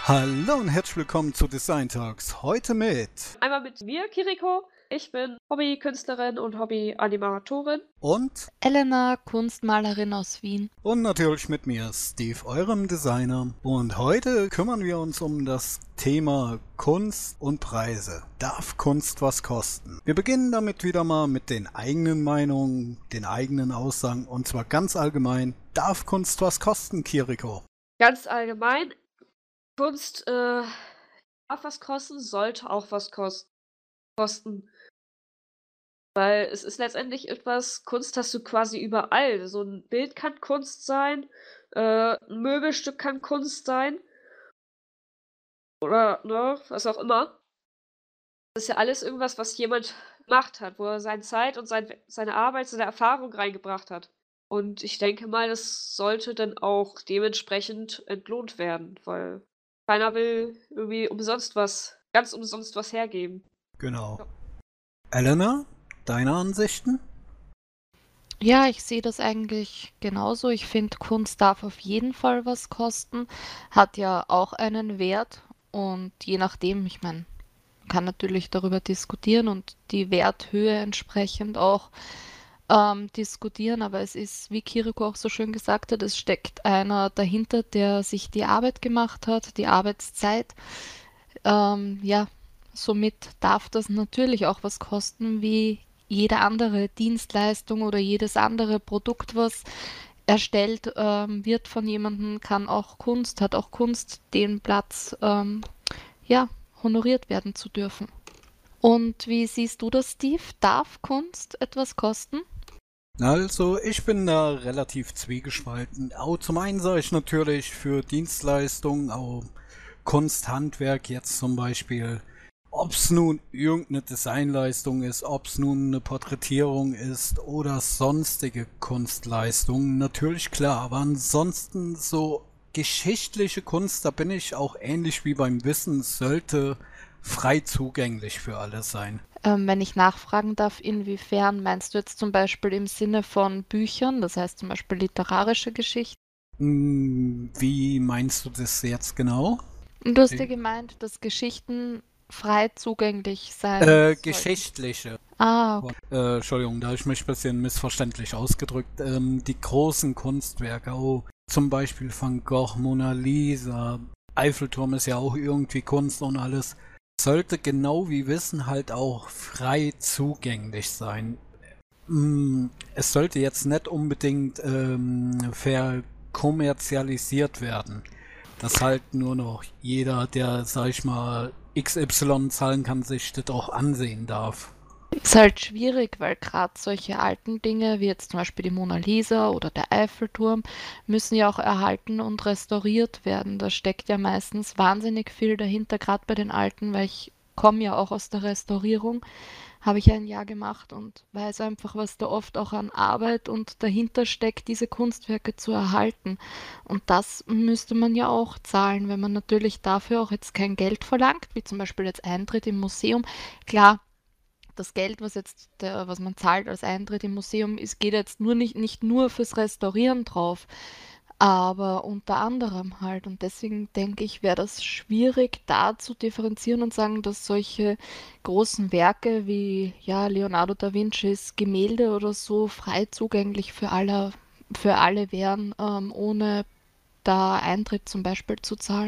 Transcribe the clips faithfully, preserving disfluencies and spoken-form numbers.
Hallo und herzlich willkommen zu Design Talks. Heute mit Einmal mit mir, Kiriko. Ich bin Hobbykünstlerin und Hobbyanimatorin. und Elena, Kunstmalerin aus Wien. und natürlich mit mir, Steve, eurem Designer. Und heute kümmern wir uns um das Thema Kunst und Preise. Darf Kunst was kosten? Wir beginnen damit wieder mal mit den eigenen Meinungen, den eigenen Aussagen und zwar ganz allgemein. Darf Kunst was kosten, Kiriko? Ganz allgemein, Kunst äh, darf was kosten, sollte auch was kos kosten. Weil es ist letztendlich etwas, Kunst hast du quasi überall. So ein Bild kann Kunst sein, äh, 'n Möbelstück kann Kunst sein oder, ne, was auch immer. Das ist ja alles irgendwas, was jemand gemacht hat, wo er seine Zeit und sein seine Arbeit, seine Erfahrung reingebracht hat. Und ich denke mal, das sollte dann auch dementsprechend entlohnt werden, weil keiner will irgendwie umsonst was ganz umsonst was hergeben. Genau. Ja. Elena, deine Ansichten? Ja, ich sehe das eigentlich genauso. Ich finde, Kunst darf auf jeden Fall was kosten, hat ja auch einen Wert und je nachdem, ich meine, man kann natürlich darüber diskutieren und die Werthöhe entsprechend auch ähm, diskutieren, aber es ist, wie Kiriko auch so schön gesagt hat, es steckt einer dahinter, der sich die Arbeit gemacht hat, die Arbeitszeit. Ähm, ja, somit darf das natürlich auch was kosten, wie jede andere Dienstleistung oder jedes andere Produkt, was erstellt ähm, wird von jemandem, kann auch Kunst, hat auch Kunst den Platz, ähm, ja, honoriert werden zu dürfen. Und wie siehst du das, Steve? Darf Kunst etwas kosten? Also, ich bin da relativ zwiegespalten. Auch zum einen sage ich natürlich für Dienstleistungen, auch Kunst, Handwerk jetzt zum Beispiel, ob es nun irgendeine Designleistung ist, ob es nun eine Porträtierung ist oder sonstige Kunstleistungen, natürlich klar, aber ansonsten so geschichtliche Kunst, da bin ich auch ähnlich wie beim Wissen, sollte frei zugänglich für alle sein. Ähm, wenn ich nachfragen darf, inwiefern meinst du jetzt zum Beispiel im Sinne von Büchern, das heißt zum Beispiel literarische Geschichten? Hm, Wie meinst du das jetzt genau? Du hast ja gemeint, dass Geschichten frei zugänglich sein Äh, sollten. geschichtliche. Ah, okay. Äh, Entschuldigung, da habe ich mich ein bisschen missverständlich ausgedrückt. Ähm, die großen Kunstwerke, oh, zum Beispiel Van Gogh, Mona Lisa, Eiffelturm ist ja auch irgendwie Kunst und alles, sollte genau wie Wissen halt auch frei zugänglich sein. Mm, Es sollte jetzt nicht unbedingt ähm, verkommerzialisiert werden, dass halt nur noch jeder, der, sag ich mal, X Y zahlen kann, sich das auch ansehen darf. Ist halt schwierig, weil gerade solche alten Dinge, wie jetzt zum Beispiel die Mona Lisa oder der Eiffelturm, müssen ja auch erhalten und restauriert werden. Da steckt ja meistens wahnsinnig viel dahinter, gerade bei den alten, weil ich komme ja auch aus der Restaurierung, habe ich ein Jahr gemacht und weiß einfach, was da oft auch an Arbeit und dahinter steckt, diese Kunstwerke zu erhalten. Und das müsste man ja auch zahlen, wenn man natürlich dafür auch jetzt kein Geld verlangt, wie zum Beispiel jetzt Eintritt im Museum. Klar, das Geld, was jetzt der, was man zahlt als Eintritt im Museum, ist, geht jetzt nur nicht, nicht nur fürs Restaurieren drauf, aber unter anderem halt. Und deswegen denke ich, wäre das schwierig, da zu differenzieren und sagen, dass solche großen Werke wie ja, Leonardo da Vincis Gemälde oder so frei zugänglich für alle, für alle wären, ähm, ohne da Eintritt zum Beispiel zu zahlen.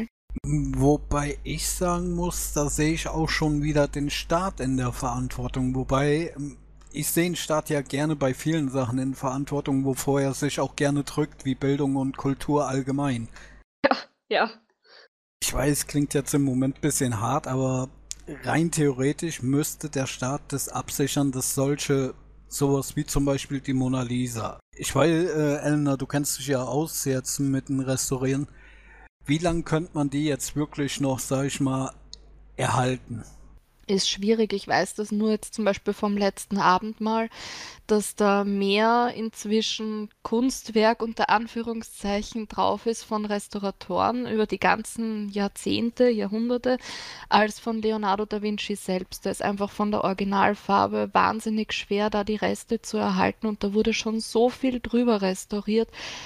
Wobei ich sagen muss, da sehe ich auch schon wieder den Staat in der Verantwortung. Wobei ähm, ich sehe den Staat ja gerne bei vielen Sachen in Verantwortung, wovor er sich auch gerne drückt, wie Bildung und Kultur allgemein. Ja, Ich weiß, klingt jetzt im Moment ein bisschen hart, aber rein theoretisch müsste der Staat das absichern, dass solche sowas wie zum Beispiel die Mona Lisa. Ich weiß, äh, Elena, du kennst dich ja aus jetzt mit dem Restaurieren. Wie lange könnte man die jetzt wirklich noch, sag ich mal, erhalten? Ist schwierig. Ich weiß das nur jetzt zum Beispiel vom letzten Abendmahl, dass da mehr inzwischen Kunstwerk unter Anführungszeichen drauf ist von Restauratoren über die ganzen Jahrzehnte, Jahrhunderte, als von Leonardo da Vinci selbst. Da ist einfach von der Originalfarbe wahnsinnig schwer, da die Reste zu erhalten und da wurde schon so viel drüber restauriert.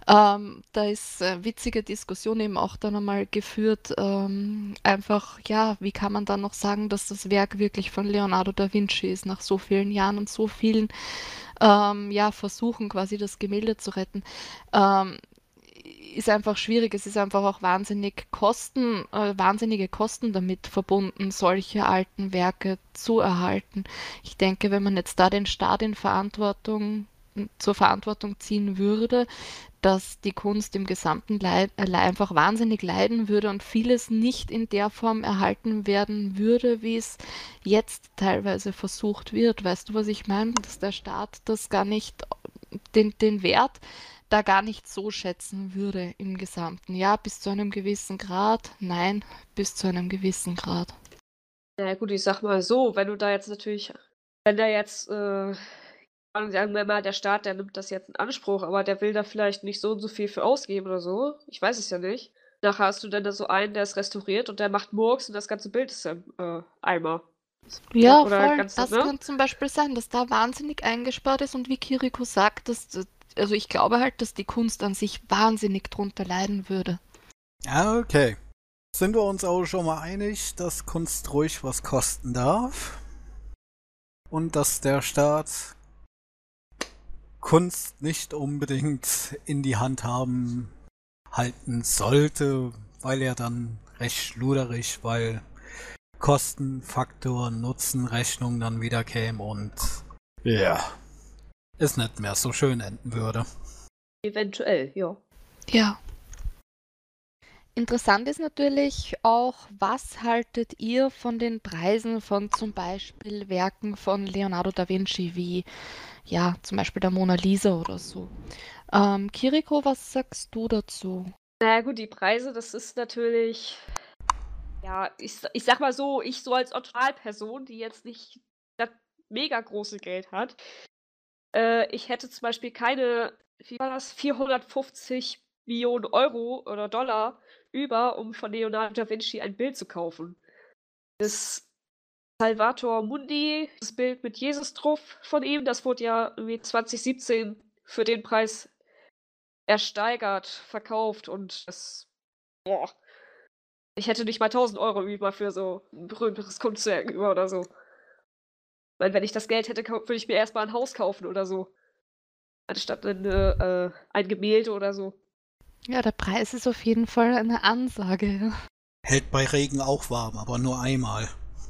Ähm, da ist äh, witzige Diskussion eben auch dann einmal geführt, ähm, einfach, ja, wie kann man dann noch sagen, dass das Werk wirklich von Leonardo da Vinci ist, nach so vielen Jahren und so vielen ähm, ja, Versuchen, quasi das Gemälde zu retten. Ähm, ist einfach schwierig. Es ist einfach auch wahnsinnig Kosten, äh, wahnsinnige Kosten damit verbunden, solche alten Werke zu erhalten. Ich denke, wenn man jetzt da den Staat in Verantwortung zur Verantwortung ziehen würde, dass die Kunst im gesamten Leid, äh, einfach wahnsinnig leiden würde und vieles nicht in der Form erhalten werden würde, wie es jetzt teilweise versucht wird. Weißt du, was ich meine? Dass der Staat das gar nicht, den, den Wert da gar nicht so schätzen würde im Gesamten. Ja, bis zu einem gewissen Grad. Nein, bis zu einem gewissen Grad. Na ja, gut, ich sag mal so, wenn du da jetzt natürlich, wenn da jetzt, äh, sagen wir mal, der Staat, der nimmt das jetzt in Anspruch, aber der will da vielleicht nicht so und so viel für ausgeben oder so. Ich weiß es ja nicht. Nachher hast du dann da so einen, der es restauriert und der macht Murks und das ganze Bild ist im äh, Eimer. Ja, Oder voll. ganz, Das ne? kann zum Beispiel sein, dass da wahnsinnig eingespart ist und wie Kiriko sagt, dass, also ich glaube halt, dass die Kunst an sich wahnsinnig drunter leiden würde. Ja, okay. Sind wir uns auch schon mal einig, dass Kunst ruhig was kosten darf? Und dass der Staat Kunst nicht unbedingt in die Hand haben halten sollte, weil er dann recht schluderig, weil Kostenfaktor, Nutzenrechnung dann wieder käme und ja, es nicht mehr so schön enden würde. Eventuell, ja. Ja. Interessant ist natürlich auch, was haltet ihr von den Preisen von zum Beispiel Werken von Leonardo da Vinci, wie ja, zum Beispiel der Mona Lisa oder so. Ähm, Kiriko, was sagst du dazu? Na ja, gut, die Preise, das ist natürlich, ja, ich, ich sag mal so, ich so als Otto-Normal-Person, die jetzt nicht das mega große Geld hat, äh, ich hätte zum Beispiel keine, wie war das, vierhundertfünfzig Millionen Euro oder Dollar über, um von Leonardo da Vinci ein Bild zu kaufen. Das Salvator Mundi, das Bild mit Jesus drauf von ihm, das wurde ja irgendwie zwanzig siebzehn für den Preis ersteigert, verkauft und das, boah, ich hätte nicht mal tausend Euro über für so ein berühmteres Kunstwerk über oder so. Ich meine, wenn ich das Geld hätte, würde ich mir erstmal ein Haus kaufen oder so. Anstatt eine, äh, ein Gemälde oder so. Ja, der Preis ist auf jeden Fall eine Ansage. Hält bei Regen auch warm, aber nur einmal.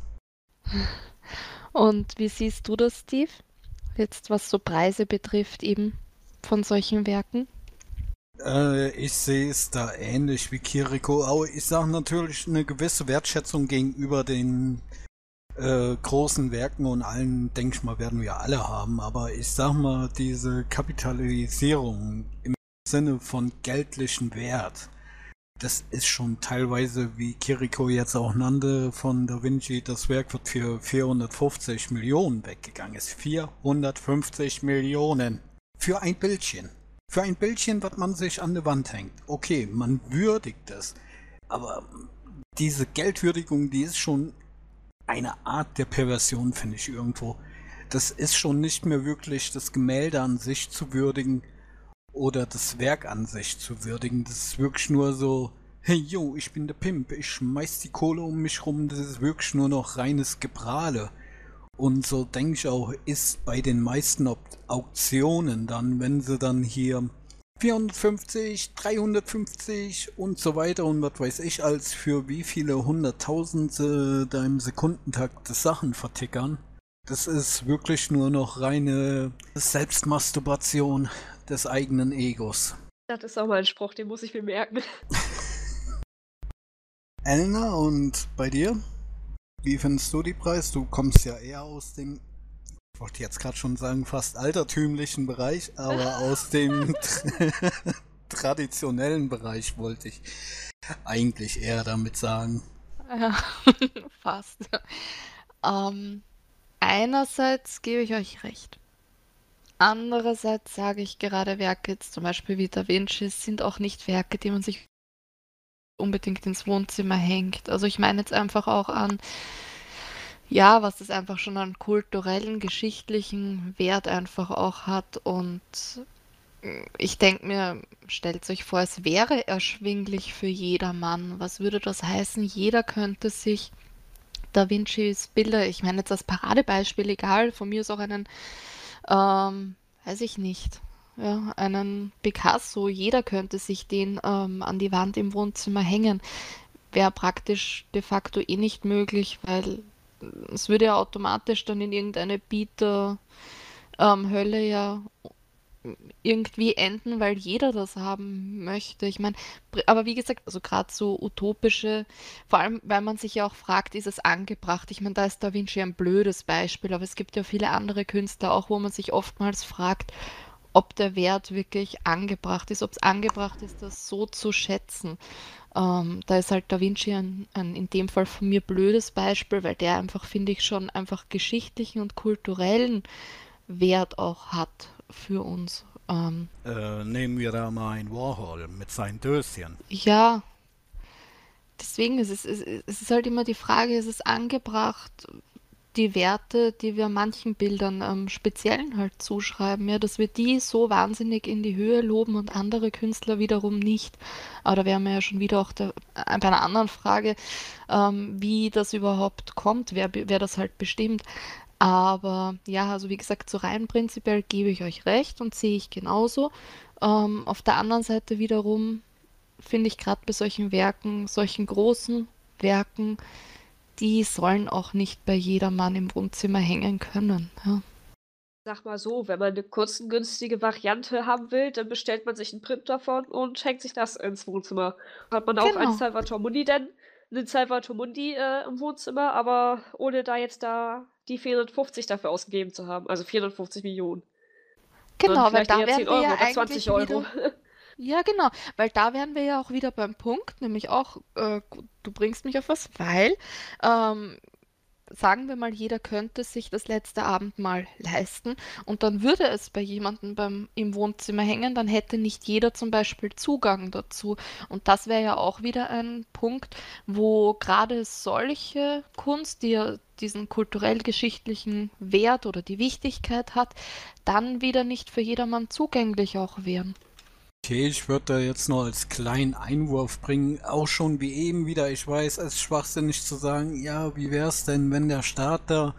Und wie siehst du das, Steve? Jetzt was so Preise betrifft, eben von solchen Werken? Äh, ich sehe es da ähnlich wie Kiriko. Aber ich sage natürlich eine gewisse Wertschätzung gegenüber den äh, großen Werken und allen, denke ich mal, werden wir alle haben. Aber ich sag mal, diese Kapitalisierung im Sinne von geldlichen Wert, das ist schon teilweise, wie Kiriko jetzt auch nannte, von Da Vinci, das Werk wird für vierhundertfünfzig Millionen weggegangen. Ist vierhundertfünfzig Millionen für ein Bildchen. Für ein Bildchen, was man sich an die Wand hängt. Okay, man würdigt es. Aber diese Geldwürdigung, die ist schon eine Art der Perversion, finde ich irgendwo. Das ist schon nicht mehr wirklich das Gemälde an sich zu würdigen oder das Werk an sich zu würdigen. Das ist wirklich nur so, hey yo, ich bin der Pimp, ich schmeiß die Kohle um mich rum. Das ist wirklich nur noch reines Geprahle. Und so denke ich auch, ist bei den meisten Auktionen dann, wenn sie dann hier vierhundertfünfzig, dreihundertfünfzig und so weiter und was weiß ich, als für wie viele hunderttausend äh, da im Sekundentakt Sachen vertickern. Das ist wirklich nur noch reine Selbstmasturbation des eigenen Egos. Das ist auch mal ein Spruch, den muss ich mir merken. Elena, und bei dir? Wie findest du die Preis? Du kommst ja eher aus dem, ich wollte jetzt gerade schon sagen, fast altertümlichen Bereich, aber aus dem traditionellen Bereich wollte ich eigentlich eher damit sagen. Ja, fast. Ähm, einerseits gebe ich euch recht. Andererseits sage ich, gerade Werke, jetzt zum Beispiel wie Da Vinci, sind auch nicht Werke, die man sich unbedingt ins Wohnzimmer hängt. Also ich meine jetzt einfach auch an, ja, was es einfach schon an kulturellen, geschichtlichen Wert einfach auch hat. Und Ich denke mir, stellt euch vor, es wäre erschwinglich für jedermann. Was würde das heißen? Jeder könnte sich Da Vincis Bilder, ich meine jetzt als Paradebeispiel, egal, von mir ist auch einen, ähm, weiß ich nicht, ja, einen Picasso, jeder könnte sich den ähm, an die Wand im Wohnzimmer hängen. Wäre praktisch de facto eh nicht möglich, weil es würde ja automatisch dann in irgendeine Bieter, ähm, Hölle ja irgendwie enden, weil jeder das haben möchte. Ich meine, pr- aber wie gesagt, also gerade so utopische, vor allem, weil man sich ja auch fragt, ist es angebracht? Ich meine, da ist Da Vinci ein blödes Beispiel, aber es gibt ja viele andere Künstler auch, wo man sich oftmals fragt, ob der Wert wirklich angebracht ist, ob es angebracht ist, das so zu schätzen. Ähm, da ist halt Da Vinci ein, ein in dem Fall von mir blödes Beispiel, weil der einfach, finde ich, schon einfach geschichtlichen und kulturellen Wert auch hat für uns. Ähm, Äh, nehmen wir da mal einen Warhol mit seinen Döschen. ja, deswegen ist es, es, es ist halt immer die Frage, ist es angebracht, die Werte, die wir manchen Bildern ähm, Speziellen halt zuschreiben, ja, dass wir die so wahnsinnig in die Höhe loben und andere Künstler wiederum nicht. Aber da wären wir ja schon wieder auch der, äh, bei einer anderen Frage, ähm, wie das überhaupt kommt, wer, be- wer das halt bestimmt. Aber ja, also wie gesagt, so rein prinzipiell gebe ich euch recht und sehe ich genauso. Ähm, auf der anderen Seite wiederum finde ich gerade bei solchen Werken, solchen großen Werken, die sollen auch nicht bei jedermann im Wohnzimmer hängen können. Ja. Sag mal so, wenn man eine kostengünstige Variante haben will, dann bestellt man sich 'n Print davon und hängt sich das ins Wohnzimmer. Hat man auch ein Genau, Salvator Mundi denn 'nen Salvator Mundi, äh, im Wohnzimmer, aber ohne da jetzt da die vierhundertfünfzig dafür ausgegeben zu haben, also vierhundertfünfzig Millionen, sondern genau, weil vielleicht da eher zehn wären wir Euro ja oder zwanzig eigentlich Euro. wieder, ja genau, weil da wären wir ja auch wieder beim Punkt, nämlich auch, äh, gu- du bringst mich auf was, weil ähm, sagen wir mal, jeder könnte sich das letzte Abendmahl leisten und dann würde es bei jemandem beim, im Wohnzimmer hängen, dann hätte nicht jeder zum Beispiel Zugang dazu. Und das wäre ja auch wieder ein Punkt, wo gerade solche Kunst, die ja diesen kulturell-geschichtlichen Wert oder die Wichtigkeit hat, dann wieder nicht für jedermann zugänglich auch wären. Okay, ich würde da jetzt noch als kleinen Einwurf bringen, auch schon wie eben wieder, ich weiß, es ist schwachsinnig zu sagen, ja, wie wär's denn, wenn der Staat da,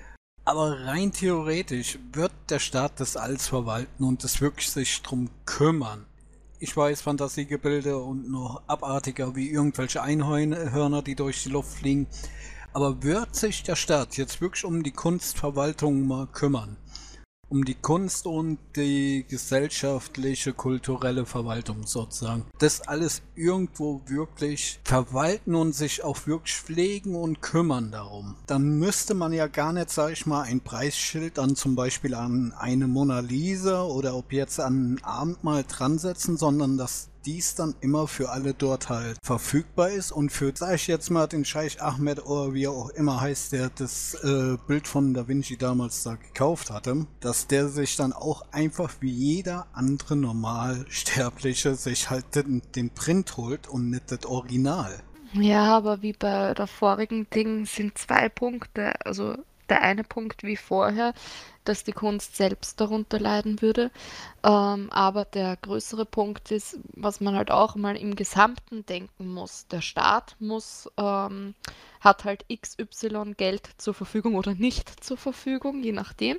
aber rein theoretisch wird der Staat das alles verwalten und es wirklich sich drum kümmern. Ich weiß, Fantasiegebilde und noch abartiger wie irgendwelche Einhörner, die durch die Luft fliegen, aber wird sich der Staat jetzt wirklich um die Kunstverwaltung mal kümmern? Um die Kunst und die gesellschaftliche, kulturelle Verwaltung sozusagen. Das alles irgendwo wirklich verwalten und sich auch wirklich pflegen und kümmern darum. Dann müsste man ja gar nicht, sag ich mal, ein Preisschild dann zum Beispiel an eine Mona Lisa oder ob jetzt an ein Abendmahl dran setzen, sondern dass dies dann immer für alle dort halt verfügbar ist und für, sag ich jetzt mal, den Scheich Ahmed oder wie er auch immer heißt, der das äh, Bild von Da Vinci damals da gekauft hatte, dass der sich dann auch einfach wie jeder andere Normalsterbliche sich halt den, den Print holt und nicht das Original. Ja, aber wie bei der vorigen Ding sind zwei Punkte. Also der eine Punkt wie vorher, dass die Kunst selbst darunter leiden würde. Ähm, aber der größere Punkt ist, was man halt auch mal im Gesamten denken muss. Der Staat muss, ähm, hat halt X Y Geld zur Verfügung oder nicht zur Verfügung, je nachdem.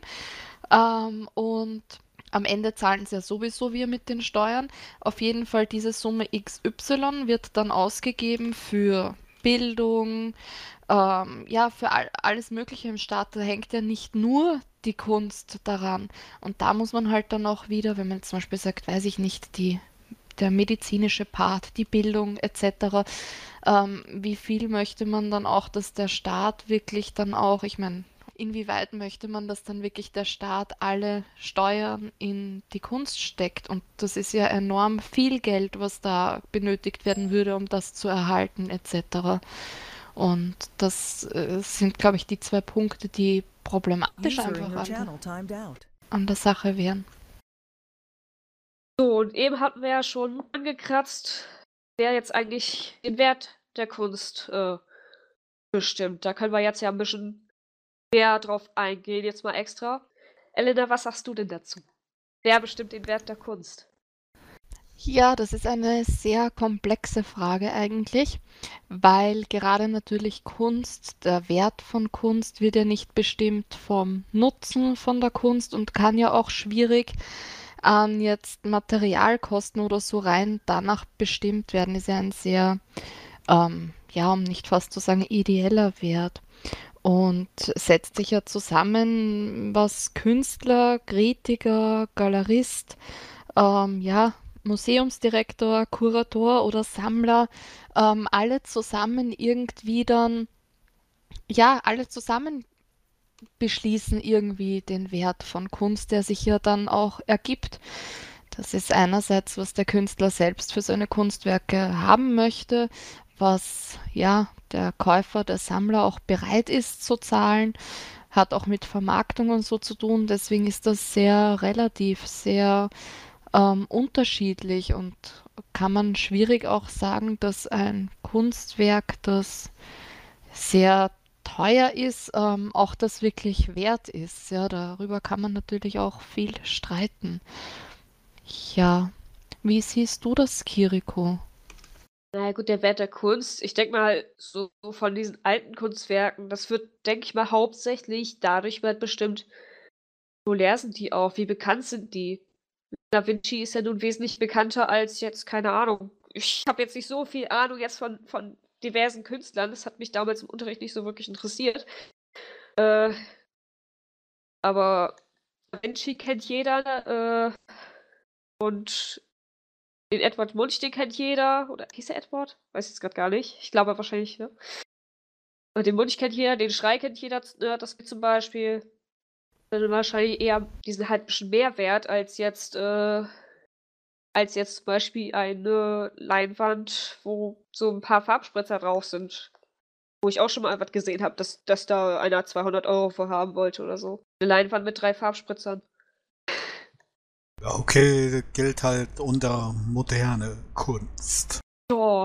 Ähm, und am Ende zahlen sie ja sowieso wir mit den Steuern. Auf jeden Fall diese Summe X Y wird dann ausgegeben für Bildung, ähm, ja, für all, alles Mögliche im Staat. Da hängt ja nicht nur die Kunst daran. Und da muss man halt dann auch wieder, wenn man zum Beispiel sagt, weiß ich nicht, die, der medizinische Part, die Bildung et cetera, ähm, wie viel möchte man dann auch, dass der Staat wirklich dann auch, ich meine, inwieweit möchte man, dass dann wirklich der Staat alle Steuern in die Kunst steckt? Und das ist ja enorm viel Geld, was da benötigt werden würde, um das zu erhalten, et cetera. Und das äh, sind, glaube ich, die zwei Punkte, die problematisch User in einfach your an, channel timed out. an der Sache wären. So, und eben hatten wir ja schon angekratzt, wer jetzt eigentlich den Wert der Kunst, äh, bestimmt. Da können wir jetzt ja 'n bisschen mehr drauf eingehen, jetzt mal extra. Elena, was sagst du denn dazu? Wer bestimmt den Wert der Kunst? Ja, das ist eine sehr komplexe Frage eigentlich, weil gerade natürlich Kunst, der Wert von Kunst wird ja nicht bestimmt vom Nutzen von der Kunst und kann ja auch schwierig an jetzt Materialkosten oder so rein danach bestimmt werden. Ist ja ein sehr, ähm, ja, um nicht fast zu sagen, ideeller Wert. Und setzt sich ja zusammen, was Künstler, Kritiker, Galerist, ähm, ja, Museumsdirektor, Kurator oder Sammler, ähm, alle zusammen irgendwie dann, ja, alle zusammen beschließen irgendwie den Wert von Kunst, der sich ja dann auch ergibt. Das ist einerseits, was der Künstler selbst für seine Kunstwerke haben möchte, was ja der Käufer, der Sammler auch bereit ist zu zahlen, hat auch mit Vermarktung und so zu tun. Deswegen ist das sehr relativ, sehr ähm, unterschiedlich und kann man schwierig auch sagen, dass ein Kunstwerk, das sehr teuer ist, ähm, auch das wirklich wert ist. Ja, darüber kann man natürlich auch viel streiten. Ja, wie siehst du das, Kiriko? Na ja, gut, der Wert der Kunst, ich denke mal, so so von diesen alten Kunstwerken, das wird, denke ich mal, hauptsächlich dadurch halt bestimmt, wie populär sind die auch, wie bekannt sind die? Da Vinci ist ja nun wesentlich bekannter als jetzt, keine Ahnung. Ich habe jetzt nicht so viel Ahnung jetzt von, von diversen Künstlern. Das hat mich damals im Unterricht nicht so wirklich interessiert. Äh, aber Da Vinci kennt jeder. Äh, und den Edward Munch, den kennt jeder. Oder hieß er Edward? Weiß ich jetzt gerade gar nicht. Ich glaube wahrscheinlich, ne? Und den Munch kennt jeder, den Schrei kennt jeder, äh, das zum Beispiel. Dann wahrscheinlich eher, die sind halt ein bisschen mehr wert als jetzt, äh, als jetzt zum Beispiel eine Leinwand, wo so ein paar Farbspritzer drauf sind. Wo ich auch schon mal was gesehen habe, dass, dass da einer zweihundert Euro für haben wollte oder so. Eine Leinwand mit drei Farbspritzern. Ja, okay, das gilt halt unter moderne Kunst. Oh,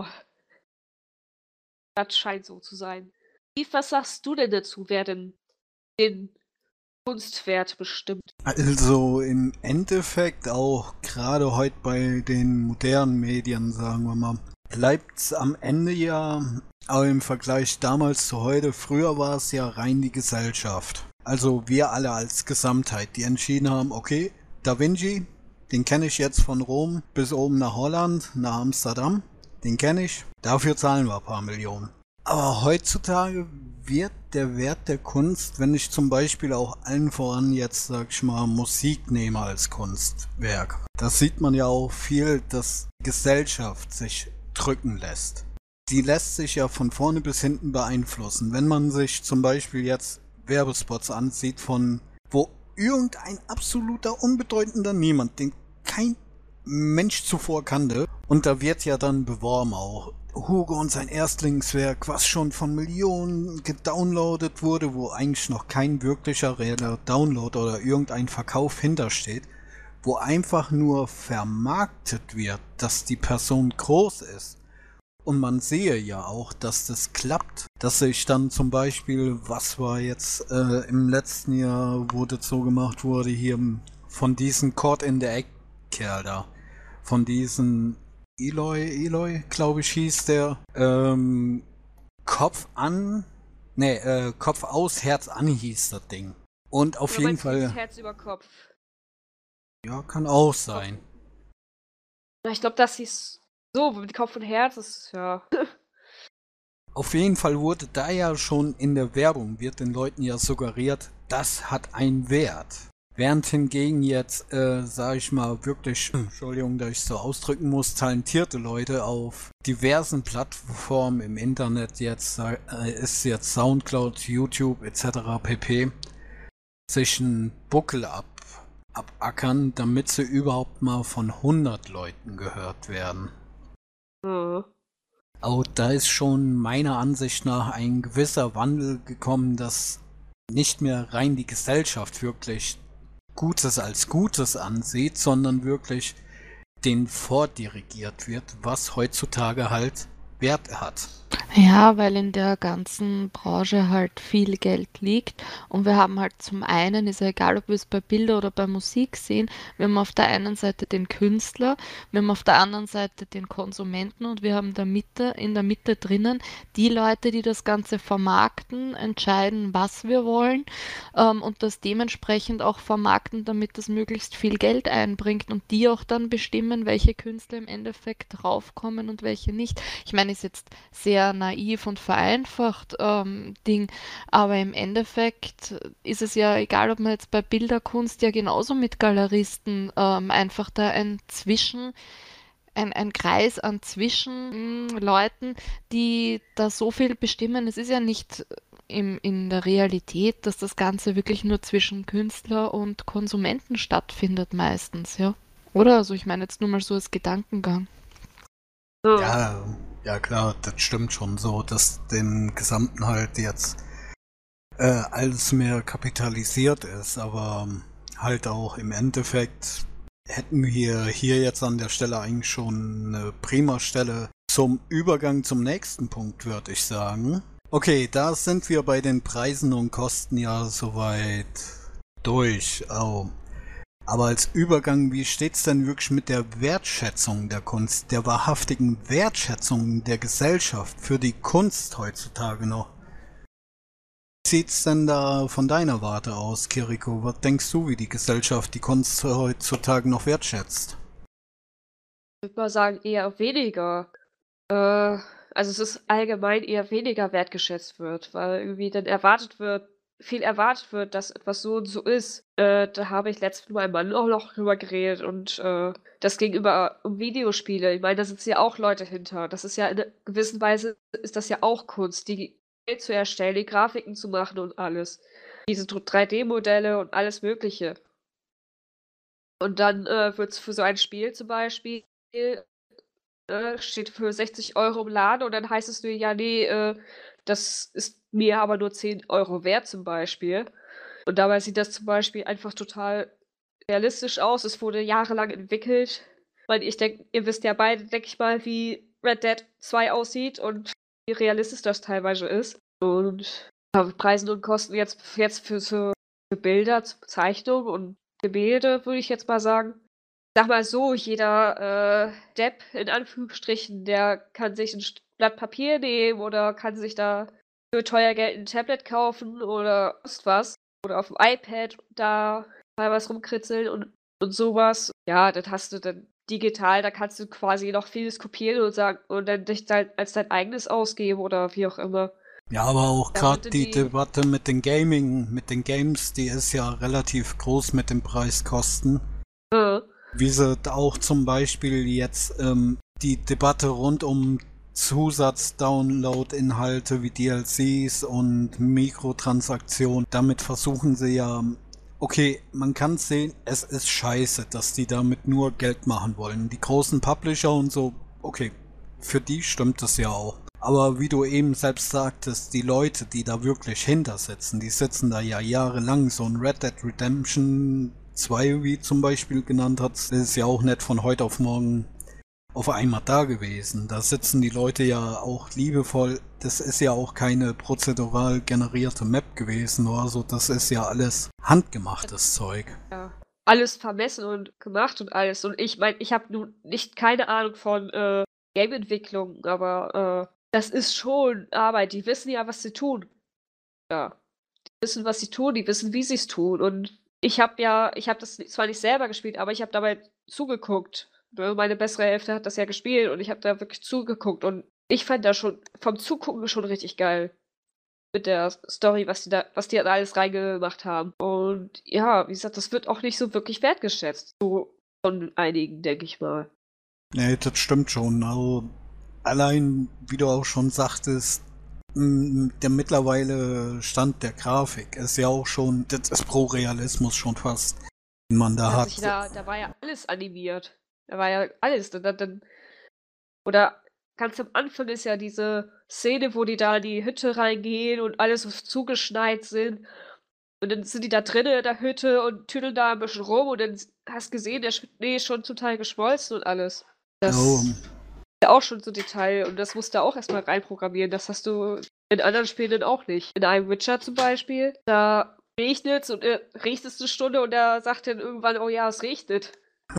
das scheint so zu sein. Wie, was sagst du denn dazu, wer denn den Kunstwert bestimmt? Also im Endeffekt auch gerade heute bei den modernen Medien, sagen wir mal, bleibt's am Ende ja, aber im Vergleich damals zu heute, früher war es ja rein die Gesellschaft. Also wir alle als Gesamtheit, die entschieden haben, okay, Da Vinci, den kenne ich jetzt von Rom bis oben nach Holland, nach Amsterdam, den kenne ich, dafür zahlen wir ein paar Millionen. Aber heutzutage wird der Wert der Kunst, wenn ich zum Beispiel auch allen voran jetzt, sag ich mal, Musik nehme als Kunstwerk. Das sieht man ja auch viel, dass Gesellschaft sich drücken lässt. Die lässt sich ja von vorne bis hinten beeinflussen. Wenn man sich zum Beispiel jetzt Werbespots ansieht, von wo irgendein absoluter unbedeutender Niemand, den kein Mensch zuvor kannte, und da wird ja dann beworben auch Hugo und sein Erstlingswerk, was schon von Millionen gedownloadet wurde, wo eigentlich noch kein wirklicher reeller Download oder irgendein Verkauf hintersteht, wo einfach nur vermarktet wird, dass die Person groß ist. Und man sehe ja auch, dass das klappt, dass sich dann zum Beispiel, was war jetzt äh, im letzten Jahr, wo das so gemacht wurde, hier von diesem Caught in the Egg Kerl da, von diesen Eloy, Eloy, glaube ich, hieß der. Ähm, Kopf an, ne, äh, Kopf aus, Herz an hieß das Ding. Und auf Oder jeden meinst du dieses Fall, Herz über Kopf? ja, kann auch sein. Na, ich glaube, das hieß so, mit Kopf und Herz ist, ja. Auf jeden Fall wurde da ja schon in der Werbung, wird den Leuten ja suggeriert, das hat einen Wert. Während hingegen jetzt, äh, sag ich mal, wirklich, Entschuldigung, dass ich so ausdrücken muss, talentierte Leute auf diversen Plattformen im Internet, jetzt äh, ist jetzt Soundcloud, YouTube et cetera pp. sich einen Buckel ab, abackern, damit sie überhaupt mal von hundert Leuten gehört werden. Mhm. Auch da ist schon meiner Ansicht nach ein gewisser Wandel gekommen, dass nicht mehr rein die Gesellschaft wirklich Gutes als Gutes ansieht, sondern wirklich den vordirigiert wird, was heutzutage halt Wert hat. Ja, weil in der ganzen Branche halt viel Geld liegt und wir haben halt zum einen, ist ja egal, ob wir es bei Bilder oder bei Musik sehen, wir haben auf der einen Seite den Künstler, wir haben auf der anderen Seite den Konsumenten und wir haben der Mitte, in der Mitte drinnen die Leute, die das Ganze vermarkten, entscheiden, was wir wollen, ähm, und das dementsprechend auch vermarkten, damit das möglichst viel Geld einbringt und die auch dann bestimmen, welche Künstler im Endeffekt draufkommen und welche nicht. Ich meine, ist jetzt sehr naiv und vereinfacht ähm, Ding, aber im Endeffekt ist es ja egal, ob man jetzt bei Bilderkunst ja genauso mit Galeristen ähm, einfach da ein Zwischen, ein, ein Kreis an Zwischenleuten, die da so viel bestimmen. Es ist ja nicht im, in der Realität, dass das Ganze wirklich nur zwischen Künstler und Konsumenten stattfindet meistens, ja. Oder? Also ich meine jetzt nur mal so als Gedankengang. Ja. Ja, ja klar, das stimmt schon so, dass den Gesamten halt jetzt äh, alles mehr kapitalisiert ist, aber ähm, halt auch im Endeffekt hätten wir hier jetzt an der Stelle eigentlich schon eine prima Stelle zum Übergang zum nächsten Punkt, würde ich sagen. Okay, da sind wir bei den Preisen und Kosten ja soweit durch. Oh. Aber als Übergang, wie steht's denn wirklich mit der Wertschätzung der Kunst, der wahrhaftigen Wertschätzung der Gesellschaft für die Kunst heutzutage noch? Wie sieht's denn da von deiner Warte aus, Kiriko? Was denkst du, wie die Gesellschaft die Kunst heutzutage noch wertschätzt? Ich würde mal sagen, eher weniger. Äh, also es ist allgemein eher weniger wertgeschätzt wird, weil irgendwie dann erwartet wird, viel erwartet wird, dass etwas so und so ist. Äh, da habe ich letztens mit meinem Mann auch noch drüber geredet und äh, das gegenüber um Videospiele. Ich meine, da sitzen ja auch Leute hinter. Das ist ja in einer gewissen Weise ist das ja auch Kunst, die Geld zu erstellen, die Grafiken zu machen und alles. Diese drei D-Modelle und alles Mögliche. Und dann äh, wird es für so ein Spiel zum Beispiel äh, steht für sechzig Euro im Laden und dann heißt es nur, ja, nee, äh, das ist mir aber nur zehn Euro wert zum Beispiel. Und dabei sieht das zum Beispiel einfach total realistisch aus. Es wurde jahrelang entwickelt. Weil ich denke, ihr wisst ja beide, denke ich mal, wie Red Dead zwei aussieht und wie realistisch das teilweise ist. Und ja, Preisen und Kosten jetzt, jetzt für so für Bilder, Zeichnung und Gemälde, würde ich jetzt mal sagen. Sag mal so, jeder, äh, Depp in Anführungsstrichen, der kann sich 'n St Blatt Papier nehmen oder kann sich da für teuer Geld 'n Tablet kaufen oder sonst was oder auf'm iPad da mal was rumkritzeln und und so was. Ja, das hast du dann digital, da kannst du quasi noch vieles kopieren und sagen und dann dich halt als dein eigenes ausgeben oder wie auch immer. Ja, aber auch Da gerade sind die die Debatte mit den Gaming, mit den Games, die ist ja relativ groß mit den Preiskosten. äh, Wie sie auch zum Beispiel jetzt ähm, die Debatte rund um Zusatz-Download-Inhalte wie D L Cs und Mikrotransaktionen, damit versuchen sie ja, okay, man kann sehen, es ist scheiße, dass die damit nur Geld machen wollen. Die großen Publisher und so, okay, für die stimmt es ja auch. Aber wie du eben selbst sagtest, die Leute, die da wirklich hintersitzen, die sitzen da ja jahrelang. So ein Red Dead Redemption zwei, wie zum Beispiel genannt hat, das ist ja auch nicht von heute auf morgen auf einmal da gewesen. Da sitzen die Leute ja auch liebevoll. Das ist ja auch keine prozedural generierte Map gewesen oder so. Das ist ja alles handgemachtes Zeug. ja, alles vermessen und gemacht und alles. Und ich meine, ich habe nun nicht keine Ahnung von, äh, Game-Entwicklung, aber, äh, das ist schon Arbeit. Die wissen ja, was sie tun. Ja. Die wissen, was sie tun, die wissen, wie sie's tun. Und ich habe ja ich habe das zwar nicht selber gespielt, aber ich habe dabei zugeguckt. Ne, meine bessere Hälfte hat das ja gespielt und ich habe da wirklich zugeguckt und ich fand das schon vom Zugucken schon richtig geil mit der Story, was die da was die da alles reingemacht haben. Und ja, wie gesagt, das wird auch nicht so wirklich wertgeschätzt, so von einigen, denke ich mal. Nee, das stimmt schon. Also allein, wie du auch schon sagtest, m, der mittlerweile Stand der Grafik ist ja auch schon, das ist Pro-Realismus schon fast, den man da Da hat hat. sich da da war ja alles animiert. Da war ja alles. Dann dann dann oder ganz am Anfang ist ja diese Szene, wo die da in die Hütte reingehen und alles so zugeschneit sind. Und dann sind die da drinnen in der Hütte und tüdeln da 'n bisschen rum und dann s hast gesehen, der Schnee ist schon total geschmolzen und alles. Oh, Das ja auch schon so Detail und das musst du auch erstmal reinprogrammieren. Das hast du in anderen Spielen dann auch nicht. In einem Witcher zum Beispiel, da regnet's und äh, regnet eine Stunde und da sagt dann irgendwann, oh ja, es regnet.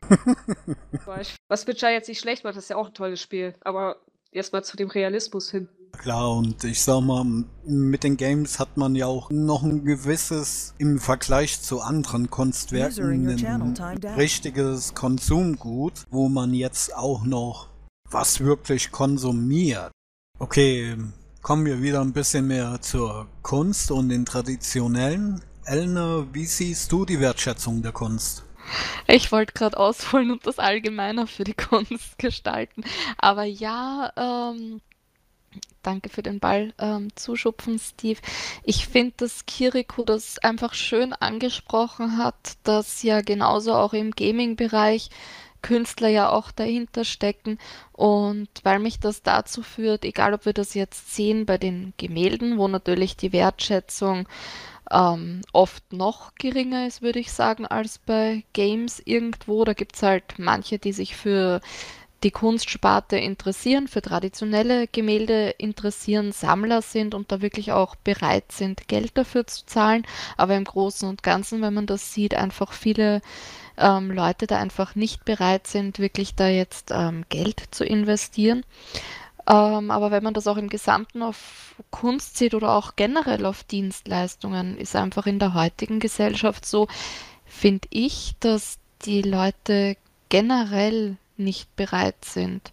Was Witcher jetzt nicht schlecht macht, das ist ja auch ein tolles Spiel. Aber erstmal zu dem Realismus hin. Klar, und ich sag mal, mit den Games hat man ja auch noch ein gewisses, im Vergleich zu anderen Kunstwerken, ein richtiges Konsumgut, wo man jetzt auch noch was wirklich konsumiert. Okay, kommen wir wieder ein bisschen mehr zur Kunst und den traditionellen. Elne, wie siehst du die Wertschätzung der Kunst? Ich wollte gerade ausholen und das allgemeiner für die Kunst gestalten. Aber ja, ähm, danke für den Ball ähm, zuschupfen, Steve. Ich finde, dass Kiriko das einfach schön angesprochen hat, dass ja genauso auch im Gaming-Bereich Künstler ja auch dahinter stecken. Und weil mich das dazu führt, egal ob wir das jetzt sehen bei den Gemälden, wo natürlich die Wertschätzung ähm, oft noch geringer ist, würde ich sagen, als bei Games irgendwo. Da gibt es halt manche, die sich für die Kunstsparte interessieren, für traditionelle Gemälde interessieren, Sammler sind und da wirklich auch bereit sind, Geld dafür zu zahlen. Aber im Großen und Ganzen, wenn man das sieht, einfach viele ähm, Leute da einfach nicht bereit sind, wirklich da jetzt ähm, Geld zu investieren. Ähm, aber wenn man das auch im Gesamten auf Kunst sieht oder auch generell auf Dienstleistungen, ist einfach in der heutigen Gesellschaft so, finde ich, dass die Leute generell nicht bereit sind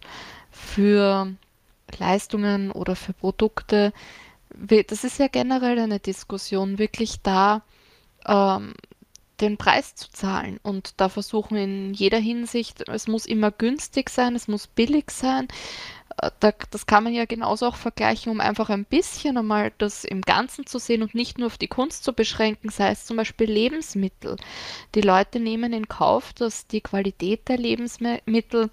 für Leistungen oder für Produkte. We- Das ist ja generell eine Diskussion, wirklich da ähm, den Preis zu zahlen und da versuchen in jeder Hinsicht, es muss immer günstig sein, es muss billig sein. Äh, Da, das kann man ja genauso auch vergleichen, um einfach ein bisschen einmal das im Ganzen zu sehen und nicht nur auf die Kunst zu beschränken, sei es zum Beispiel Lebensmittel. Die Leute nehmen in Kauf, dass die Qualität der Lebensmittel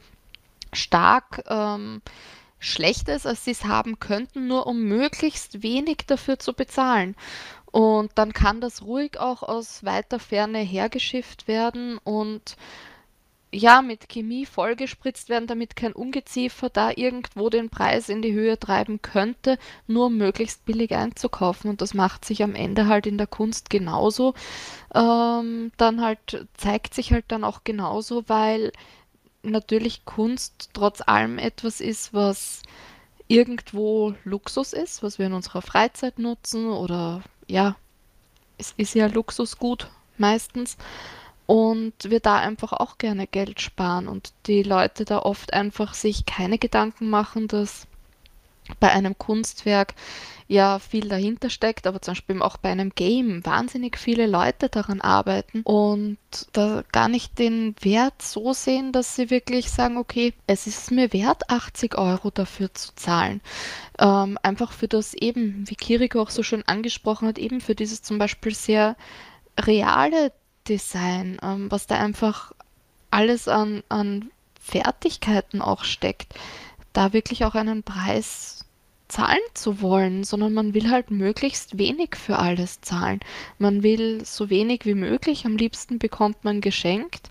stark ähm, schlechter ist, als sie es haben könnten, nur um möglichst wenig dafür zu bezahlen. Und dann kann das ruhig auch aus weiter Ferne hergeschifft werden und ja, mit Chemie vollgespritzt werden, damit kein Ungeziefer da irgendwo den Preis in die Höhe treiben könnte, nur um möglichst billig einzukaufen. Und das macht sich am Ende halt in der Kunst genauso. Ähm, dann halt zeigt sich halt dann auch genauso, weil natürlich Kunst trotz allem etwas ist, was irgendwo Luxus ist, was wir in unserer Freizeit nutzen oder ja, es ist ja Luxusgut meistens und wir da einfach auch gerne Geld sparen und die Leute da oft einfach sich keine Gedanken machen, dass bei einem Kunstwerk ja viel dahinter steckt, aber zum Beispiel auch bei einem Game wahnsinnig viele Leute daran arbeiten und da gar nicht den Wert so sehen, dass sie wirklich sagen, okay, es ist mir wert, achtzig Euro dafür zu zahlen. Ähm, einfach für das eben, wie Kiriko auch so schön angesprochen hat, eben für dieses zum Beispiel sehr reale Design, ähm, was da einfach alles an, an Fertigkeiten auch steckt, da wirklich auch einen Preis zahlen zu wollen, sondern man will halt möglichst wenig für alles zahlen. Man will so wenig wie möglich, am liebsten bekommt man geschenkt.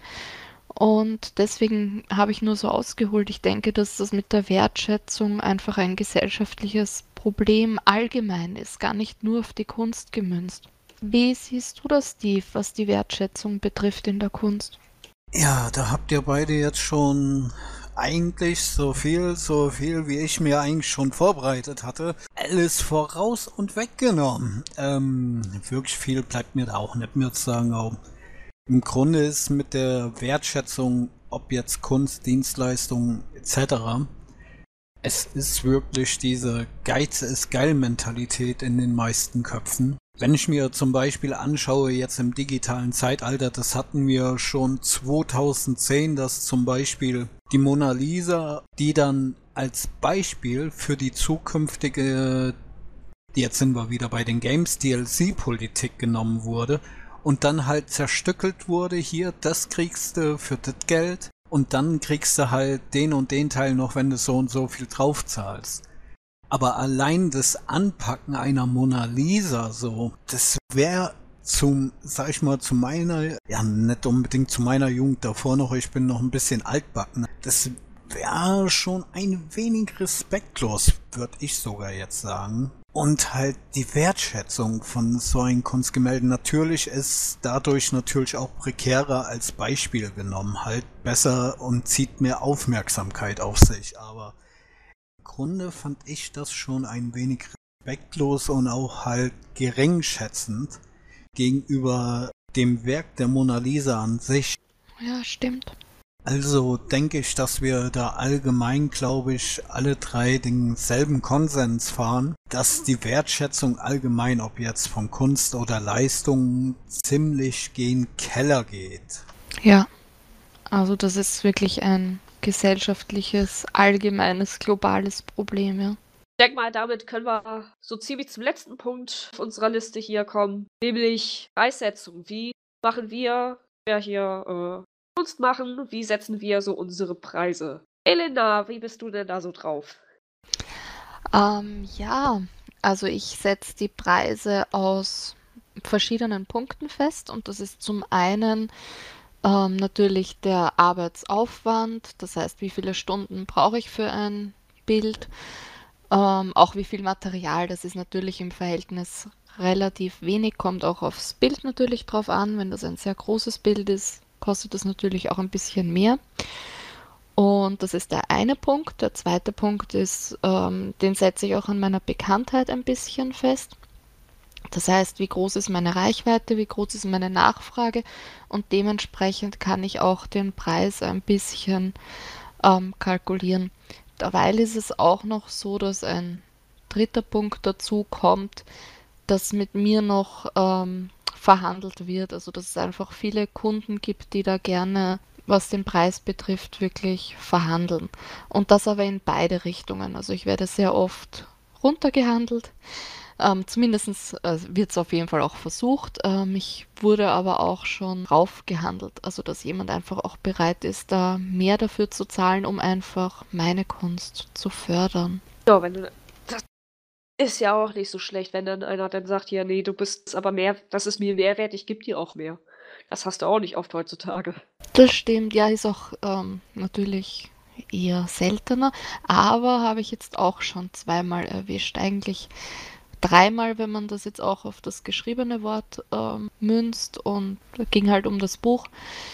Und deswegen habe ich nur so ausgeholt. Ich denke, dass das mit der Wertschätzung einfach ein gesellschaftliches Problem allgemein ist, gar nicht nur auf die Kunst gemünzt. Wie siehst du das, Steve, was die Wertschätzung betrifft in der Kunst? Ja, da habt ihr beide jetzt schon eigentlich so viel, so viel, wie ich mir eigentlich schon vorbereitet hatte, alles voraus und weggenommen. Ähm, wirklich viel bleibt mir da auch nicht mehr zu sagen. Auch im Grunde ist mit der Wertschätzung, ob jetzt Kunst, Dienstleistung et cetera, es ist wirklich diese Geiz ist geil Mentalität in den meisten Köpfen. Wenn ich mir zum Beispiel anschaue, jetzt im digitalen Zeitalter, das hatten wir schon zweitausendzehn, dass zum Beispiel die Mona Lisa, die dann als Beispiel für die zukünftige, jetzt sind wir wieder bei den Games, D L C-Politik genommen wurde und dann halt zerstückelt wurde, hier, das kriegst du für das Geld und dann kriegst du halt den und den Teil noch, wenn du so und so viel drauf zahlst. Aber allein das Anpacken einer Mona Lisa so, das wäre zum, sag ich mal, zu meiner, ja nicht unbedingt zu meiner Jugend davor noch, ich bin noch ein bisschen altbacken. Das wäre schon ein wenig respektlos, würde ich sogar jetzt sagen. Und halt die Wertschätzung von so einem Kunstgemälde natürlich ist dadurch natürlich auch prekärer als Beispiel genommen, halt besser und zieht mehr Aufmerksamkeit auf sich. Aber im Grunde fand ich das schon ein wenig respektlos und auch halt geringschätzend gegenüber dem Werk der Mona Lisa an sich. Ja, stimmt. Also denke ich, dass wir da allgemein, glaube ich, alle drei denselben Konsens fahren, dass die Wertschätzung allgemein, ob jetzt von Kunst oder Leistung, ziemlich gen Keller geht. Ja, also das ist wirklich ein gesellschaftliches, allgemeines, globales Problem, ja. Ich denke mal, damit können wir so ziemlich zum letzten Punkt auf unserer Liste hier kommen, nämlich Preissetzung. Wie machen wir, wer hier äh, Kunst machen, wie setzen wir so unsere Preise? Elena, wie bist du denn da so drauf? Ähm, ja, also ich setze die Preise aus verschiedenen Punkten fest und das ist zum einen ähm, natürlich der Arbeitsaufwand, das heißt, wie viele Stunden brauche ich für ein Bild, ähm, auch wie viel Material, das ist natürlich im Verhältnis relativ wenig, kommt auch aufs Bild natürlich drauf an. Wenn das ein sehr großes Bild ist, kostet das natürlich auch ein bisschen mehr. Und das ist der eine Punkt. Der zweite Punkt ist, ähm, den setze ich auch an meiner Bekanntheit ein bisschen fest. Das heißt, wie groß ist meine Reichweite, wie groß ist meine Nachfrage und dementsprechend kann ich auch den Preis ein bisschen ähm, kalkulieren. Derweil ist es auch noch so, dass ein dritter Punkt dazu kommt, dass mit mir noch ähm, verhandelt wird. Also dass es einfach viele Kunden gibt, die da gerne, was den Preis betrifft, wirklich verhandeln. Und das aber in beide Richtungen. Also ich werde sehr oft runtergehandelt. Ähm, zumindest äh, wird es auf jeden Fall auch versucht. Ähm, ich wurde aber auch schon raufgehandelt. Also dass jemand einfach auch bereit ist, da mehr dafür zu zahlen, um einfach meine Kunst zu fördern. Ja, wenn du. Das ist ja auch nicht so schlecht, wenn dann einer dann sagt, ja, nee, du bist aber mehr, das ist mir mehr wert, ich gebe dir auch mehr. Das hast du auch nicht oft heutzutage. Das stimmt, ja, ist auch ähm, natürlich eher seltener, aber habe ich jetzt auch schon zweimal erwischt. Eigentlich dreimal, wenn man das jetzt auch auf das geschriebene Wort ähm, münzt und ging halt um das Buch.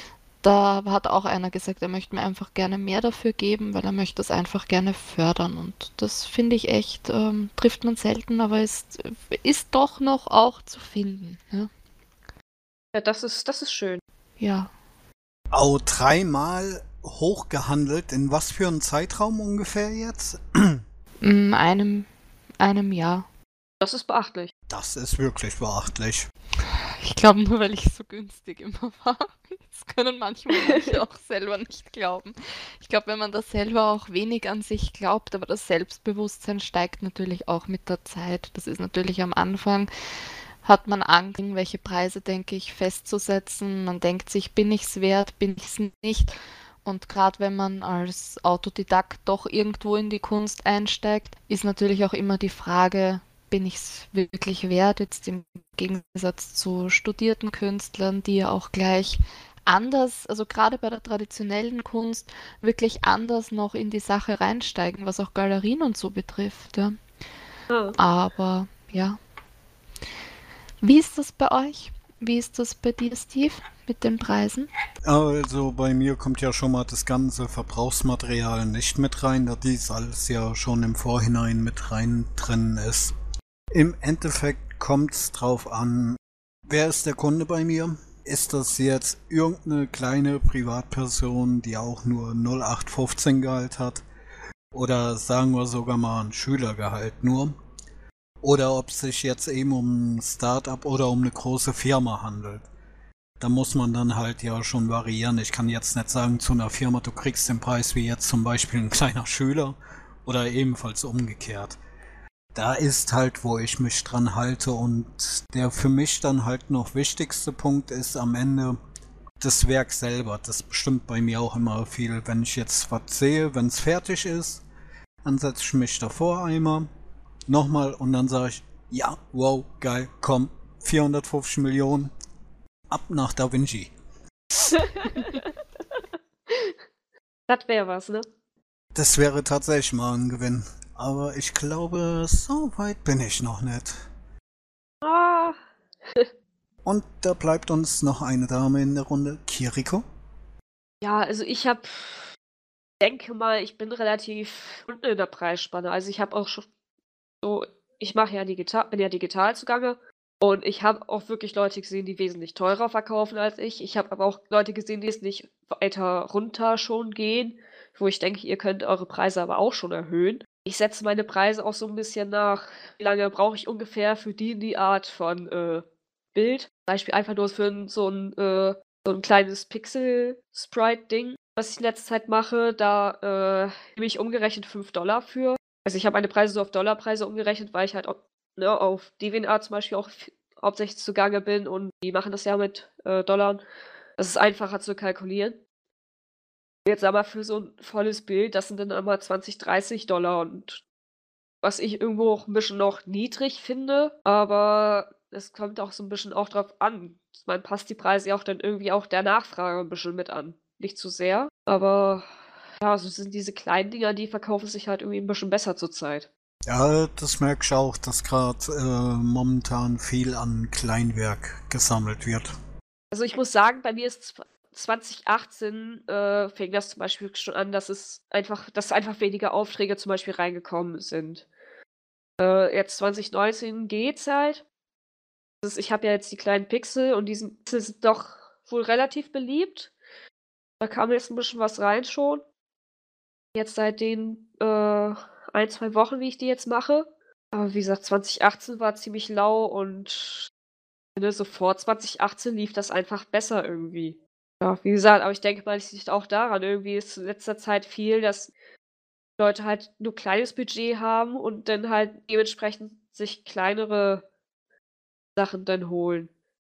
Da hat auch einer gesagt, er möchte mir einfach gerne mehr dafür geben, weil er möchte das einfach gerne fördern. Und das finde ich echt, ähm, trifft man selten, aber ist, ist doch noch auch zu finden. Ja, Ja, das ist, das ist schön. ja. Auch dreimal hochgehandelt, in was für einem Zeitraum ungefähr jetzt? In einem, einem Jahr. Das ist beachtlich. Das ist wirklich beachtlich. Ich glaube nur, weil ich so günstig immer war. Das können manchmal manche auch selber nicht glauben. Ich glaube, wenn man das selber auch wenig an sich glaubt, aber das Selbstbewusstsein steigt natürlich auch mit der Zeit. Das ist natürlich am Anfang, hat man Angst, irgendwelche Preise, denke ich, festzusetzen. Man denkt sich, bin ich es wert, bin ich es nicht. Und gerade wenn man als Autodidakt doch irgendwo in die Kunst einsteigt, ist natürlich auch immer die Frage, bin ich es wirklich wert, jetzt im Gegensatz zu studierten Künstlern, die ja auch gleich anders, also gerade bei der traditionellen Kunst, wirklich anders noch in die Sache reinsteigen, was auch Galerien und so betrifft. Ja. Ah. Aber ja. Wie ist das bei euch? Wie ist das bei dir, Steve, mit den Preisen? Also bei mir kommt ja schon mal das ganze Verbrauchsmaterial nicht mit rein, da dies alles ja schon im Vorhinein mit rein drin ist. Im Endeffekt kommt es drauf an, wer ist der Kunde bei mir? Ist das jetzt irgendeine kleine Privatperson, die auch nur null Komma acht fünfzehn Gehalt hat? Oder sagen wir sogar mal ein Schülergehalt nur? Oder ob es sich jetzt eben um ein Start-up oder um eine große Firma handelt. Da muss man dann halt ja schon variieren. Ich kann jetzt nicht sagen zu einer Firma, du kriegst den Preis wie jetzt zum Beispiel ein kleiner Schüler oder ebenfalls umgekehrt. Da ist halt, wo ich mich dran halte und der für mich dann halt noch wichtigste Punkt ist am Ende das Werk selber. Das bestimmt bei mir auch immer viel. Wenn ich jetzt was sehe, wenn es fertig ist, dann setze ich mich davor einmal, nochmal und dann sage ich, ja, wow, geil, komm, vierhundertfünfzig Millionen, ab nach Da Vinci. Das wäre was, ne? Das wäre tatsächlich mal ein Gewinn. Aber ich glaube, so weit bin ich noch nicht. Ah, Und da bleibt uns noch eine Dame in der Runde, Kiriko. ja, also ich habe denke mal, ich bin relativ unten in der Preisspanne. Also, ich habe auch schon so ich mache ja digital bin ja digital zugange und ich habe auch wirklich Leute gesehen, die wesentlich teurer verkaufen als ich. Ich habe aber auch Leute gesehen, die es nicht weiter runter schon gehen, wo ich denke, ihr könnt eure Preise aber auch schon erhöhen. Ich setze meine Preise auch so 'n bisschen nach, wie lange brauche ich ungefähr für die und die Art von, äh, Bild. Beispiel einfach nur für 'n so 'n, äh so 'n kleines Pixel-Sprite-Ding, was ich in letzter Zeit mache. Da, äh, nehme ich umgerechnet fünf Dollar für. Also, ich habe meine Preise so auf Dollarpreise umgerechnet, weil ich halt auch, ne, auf DeviantArt zum Beispiel auch v hauptsächlich zugange bin und die machen das ja mit, äh, Dollar. Das ist einfacher zu kalkulieren. Jetzt aber für so 'n volles Bild, das sind dann immer zwanzig, dreißig Dollar und was ich irgendwo auch 'n bisschen noch niedrig finde, aber es kommt auch so 'n bisschen auch drauf an. Man passt die Preise ja auch dann irgendwie auch der Nachfrage 'n bisschen mit an. Nicht zu sehr, aber ja, so sind diese kleinen Dinger, die verkaufen sich halt irgendwie 'n bisschen besser zurzeit. Ja, das merke ich auch, dass gerade äh, momentan viel an Kleinwerk gesammelt wird. Also, ich muss sagen, bei mir ist zw zwanzig achtzehn, äh, fing das zum Beispiel schon an, dass es einfach dass einfach weniger Aufträge zum Beispiel reingekommen sind. Äh, jetzt zwanzig neunzehn geht's halt. Das ich habe ja jetzt die kleinen Pixel und die sind Pixel sind doch wohl relativ beliebt. Da kam jetzt 'n bisschen was rein schon. Jetzt seit den, äh, ein, zwei Wochen, wie ich die jetzt mache. Aber wie gesagt, zwanzig achtzehn war ziemlich lau und ne, so vor zwanzig achtzehn lief das einfach besser irgendwie. Ja, wie gesagt, aber ich denke mal, es liegt auch daran, irgendwie ist in letzter Zeit viel, dass Leute halt nur kleines Budget haben und dann halt dementsprechend sich kleinere Sachen dann holen.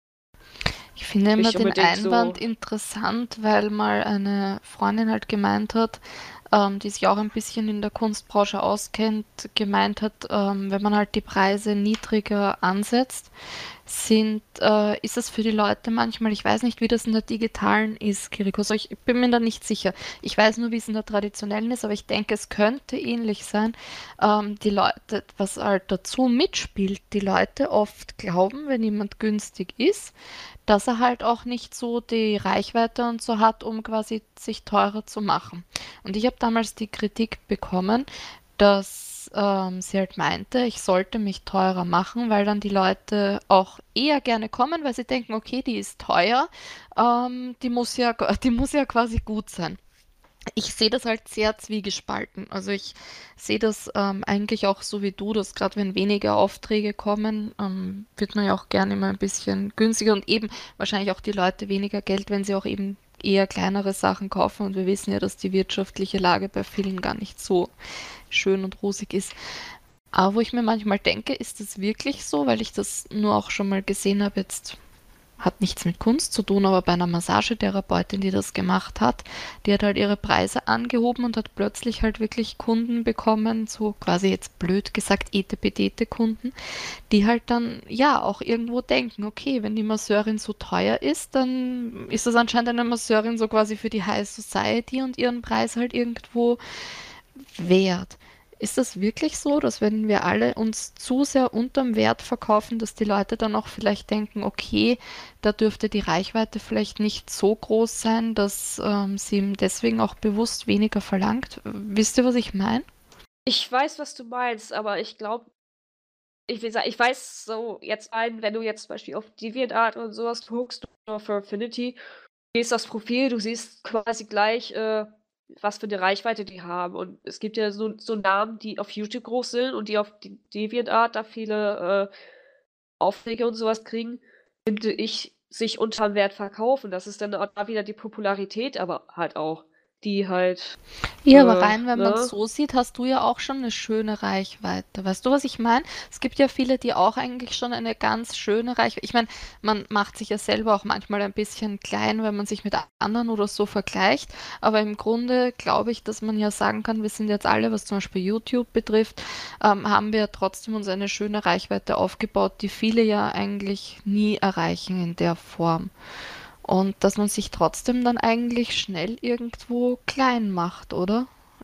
Ich finde immer Nicht den unbedingt Einwand so interessant, weil mal eine Freundin halt gemeint hat, ähm, die sich auch ein bisschen in der Kunstbranche auskennt, gemeint hat, ähm, wenn man halt die Preise niedriger ansetzt, sind, äh, ist es für die Leute manchmal, ich weiß nicht, wie das in der digitalen ist, Kiriko, so ich bin mir da nicht sicher. Ich weiß nur, wie es in der traditionellen ist, aber ich denke, es könnte ähnlich sein. Ähm, die Leute, was halt dazu mitspielt, die Leute oft glauben, wenn jemand günstig ist, dass er halt auch nicht so die Reichweite und so hat, um quasi sich teurer zu machen. Und ich habe damals die Kritik bekommen, dass ähm, sie halt meinte, ich sollte mich teurer machen, weil dann die Leute auch eher gerne kommen, weil sie denken, okay, die ist teuer, ähm, die muss ja, die muss ja quasi gut sein. Ich sehe das halt sehr zwiegespalten. Also ich sehe das ähm, eigentlich auch so wie du, dass gerade wenn weniger Aufträge kommen, ähm, wird man ja auch gerne immer ein bisschen günstiger und eben wahrscheinlich auch die Leute weniger Geld, wenn sie auch eben eher kleinere Sachen kaufen. Und wir wissen ja, dass die wirtschaftliche Lage bei vielen gar nicht so schön und rosig ist. Aber wo ich mir manchmal denke, ist das wirklich so, weil ich das nur auch schon mal gesehen habe, jetzt hat nichts mit Kunst zu tun, aber bei einer Massagetherapeutin, die das gemacht hat, die hat halt ihre Preise angehoben und hat plötzlich halt wirklich Kunden bekommen, so quasi jetzt blöd gesagt Etepetete-Kunden, die halt dann ja auch irgendwo denken, okay, wenn die Masseurin so teuer ist, dann ist das anscheinend eine Masseurin so quasi für die High Society und ihren Preis halt irgendwo wert. Ist das wirklich so, dass wenn wir alle uns zu sehr unterm Wert verkaufen, dass die Leute dann auch vielleicht denken, okay, da dürfte die Reichweite vielleicht nicht so groß sein, dass ähm, sie ihm deswegen auch bewusst weniger verlangt? Wisst ihr, was ich meine? Ich weiß, was du meinst, aber ich glaube ich will sagen, ich weiß so jetzt ein, wenn du jetzt zum Beispiel auf DeviantArt und so was guckst oder für Affinity, gehst aufs Profil, du siehst quasi gleich, äh, was für 'ne Reichweite die haben. Und es gibt ja so so Namen, die auf YouTube groß sind und die auf De DeviantArt da viele, äh, Aufträge und so was kriegen, finde ich, sich unterm Wert verkaufen. Das ist dann auch da wieder die Popularität aber halt auch, die halt, Ja, aber äh, rein, wenn man es ne? so sieht, hast du ja auch schon eine schöne Reichweite. Weißt du, was ich meine? Es gibt ja viele, die auch eigentlich schon eine ganz schöne Reichweite. Ich meine, man macht sich ja selber auch manchmal ein bisschen klein, wenn man sich mit anderen oder so vergleicht. Aber im Grunde glaube ich, dass man ja sagen kann, wir sind jetzt alle, was zum Beispiel YouTube betrifft, ähm, haben wir ja trotzdem uns eine schöne Reichweite aufgebaut, die viele ja eigentlich nie erreichen in der Form. Und dass man sich trotzdem dann eigentlich schnell irgendwo klein macht, oder?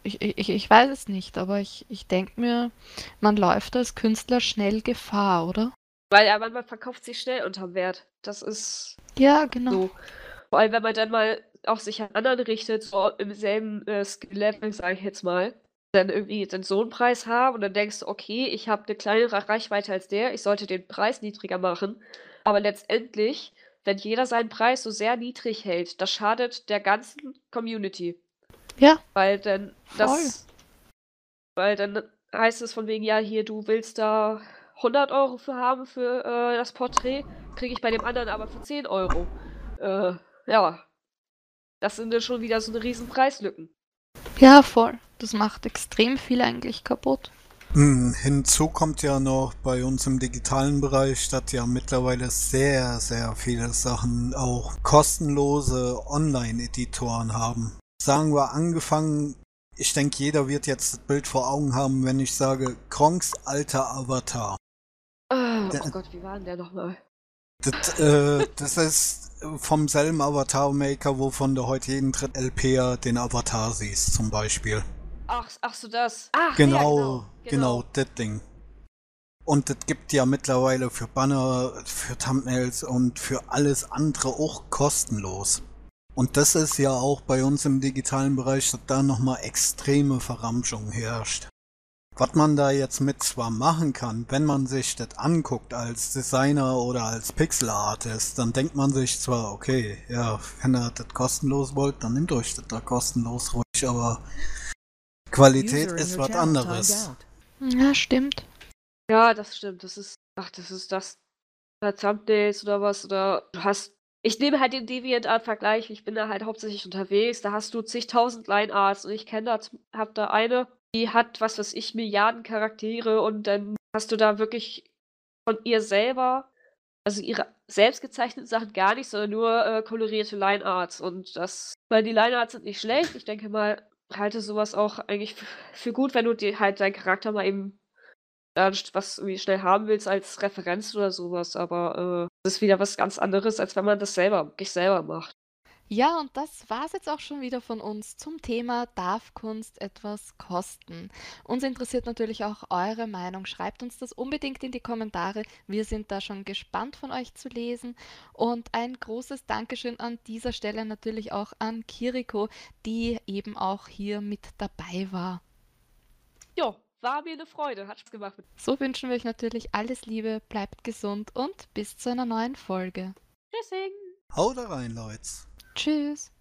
ich, ich, ich weiß es nicht, aber ich, ich denke mir, man läuft als Künstler schnell Gefahr, oder? Weil ja, man verkauft sich schnell unterm Wert. Das ist Ja, genau. so. Vor allem, wenn man dann mal auch sich an anderen richtet, so im selben äh, Skill-Level, sage ich jetzt mal, dann irgendwie dann so einen Preis haben und dann denkst du, okay, ich habe eine kleinere Reichweite als der, ich sollte den Preis niedriger machen. Aber letztendlich, wenn jeder seinen Preis so sehr niedrig hält, das schadet der ganzen Community. Ja, Weil dann voll. das, weil dann heißt es von wegen, ja, hier, du willst da hundert Euro für haben für äh, das Porträt, kriege ich bei dem anderen aber für zehn Euro. Äh, ja, das sind dann schon wieder so eine riesen Preislücken. Ja, voll. Das macht extrem viel eigentlich kaputt. Hm, hinzu kommt ja noch bei uns im digitalen Bereich, dass ja mittlerweile sehr, sehr viele Sachen auch kostenlose Online-Editoren haben. Sagen wir angefangen, ich denke, jeder wird jetzt das Bild vor Augen haben, wenn ich sage, Kronks alter Avatar. Ah, Der- oh Gott, wie war denn der nochmal? Das, äh, das ist vom selben Avatar-Maker, wovon du heute jeden dritten L P den Avatar siehst, zum Beispiel. Ach, ach so, das. Ach, ja, Genau, genau. genau, das Ding. Und das gibt ja mittlerweile für Banner, für Thumbnails und für alles andere auch kostenlos. Und das ist ja auch bei uns im digitalen Bereich, dass da nochmal extreme Verramschung herrscht. Was man da jetzt mit zwar machen kann, wenn man sich das anguckt als Designer oder als Pixel-Artist, dann denkt man sich zwar, okay, ja, wenn ihr das kostenlos wollt, dann nehmt euch das da kostenlos ruhig, aber Qualität User in ist your was channel timed anderes. out. Ja, stimmt. Ja, das stimmt. Das ist, ach, das ist das. Oder Thumbnails oder was. Oder du hast. Ich nehme halt den DeviantArt-Vergleich. Ich bin da halt hauptsächlich unterwegs. Da hast du zigtausend Linearts und ich kenne da, z- hab da eine, die hat, was weiß ich, Milliarden Charaktere und dann hast du da wirklich von ihr selber, also ihre selbst gezeichneten Sachen gar nicht, sondern nur äh, kolorierte Linearts. Und das, weil die Linearts sind nicht schlecht. Ich denke mal, halte sowas auch eigentlich f- für gut, wenn du dir halt deinen Charakter mal eben dann st- was irgendwie schnell haben willst als Referenz oder sowas, aber äh, das ist wieder was ganz anderes, als wenn man das selber, wirklich selber macht. Ja, und das war's jetzt auch schon wieder von uns zum Thema Darf Kunst etwas kosten? Uns interessiert natürlich auch eure Meinung. Schreibt uns das unbedingt in die Kommentare. Wir sind da schon gespannt von euch zu lesen. Und ein großes Dankeschön an dieser Stelle natürlich auch an Kiriko, die eben auch hier mit dabei war. Jo, war mir eine Freude, hat Spaß gemacht. So wünschen wir euch natürlich alles Liebe, bleibt gesund und bis zu einer neuen Folge. Tschüssing! Haut rein, Leute. Tschüss!